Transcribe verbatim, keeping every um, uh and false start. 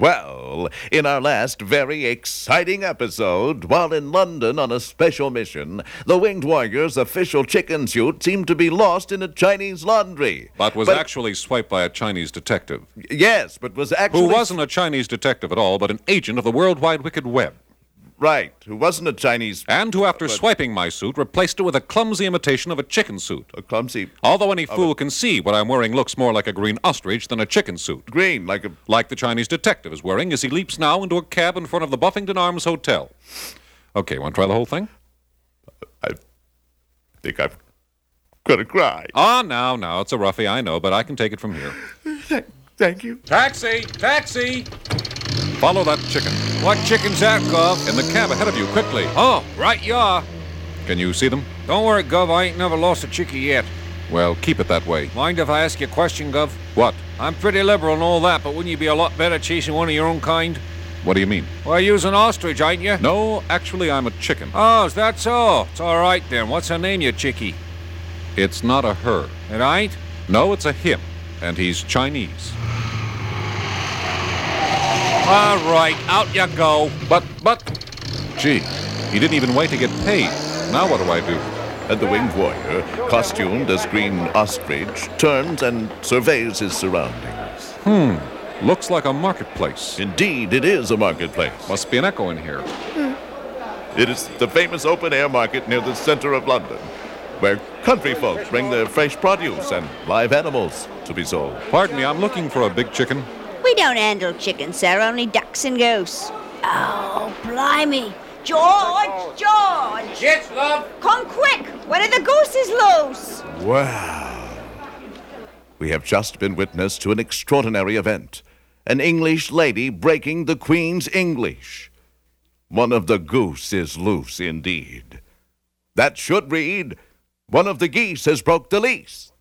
Well, in our last very exciting episode, while in London on a special mission, the Winged Warrior's official chicken suit seemed to be lost in a Chinese laundry. But was actually swiped by a Chinese detective. Yes, but was actually... Who wasn't a Chinese detective at all, but an agent of the Worldwide Wicked Web. Right, who wasn't a Chinese... And who, after but... swiping my suit, replaced it with a clumsy imitation of a chicken suit. A clumsy... Although any fool a... can see what I'm wearing looks more like a green ostrich than a chicken suit. Green, like a... Like the Chinese detective is wearing as he leaps now into a cab in front of the Buffington Arms Hotel. Okay, want to try the whole thing? I think I'm gonna cry. Ah, now, now, it's a roughie, I know, but I can take it from here. Th- thank you. Taxi! Taxi! Follow that chicken. What chicken's that, Gov? In the cab ahead of you, quickly. Oh, right you are. Can you see them? Don't worry, Gov, I ain't never lost a chickie yet. Well, keep it that way. Mind if I ask you a question, Gov? What? I'm pretty liberal and all that, but wouldn't you be a lot better chasing one of your own kind? What do you mean? Well, you's an ostrich, ain't you? No, actually, I'm a chicken. Oh, is that so? It's all right, then. What's her name, you chickie? It's not a her. It ain't? No, it's a him, and he's Chinese. All right, out you go. But, but... Gee, he didn't even wait to get paid. Now what do I do? And the Winged Warrior, costumed as Green Ostrich, turns and surveys his surroundings. Hmm, looks like a marketplace. Indeed, it is a marketplace. Must be an echo in here. It is the famous open-air market near the center of London, where country folks bring their fresh produce and live animals to be sold. Pardon me, I'm looking for a big chicken. We don't handle chickens, sir, only ducks and goose. Oh, blimey. George, George! Yes, love? Come quick! One of the gooses loose! Wow. We have just been witness to an extraordinary event. An English lady breaking the Queen's English. One of the goose is loose indeed. That should read, one of the geese has broke the lease.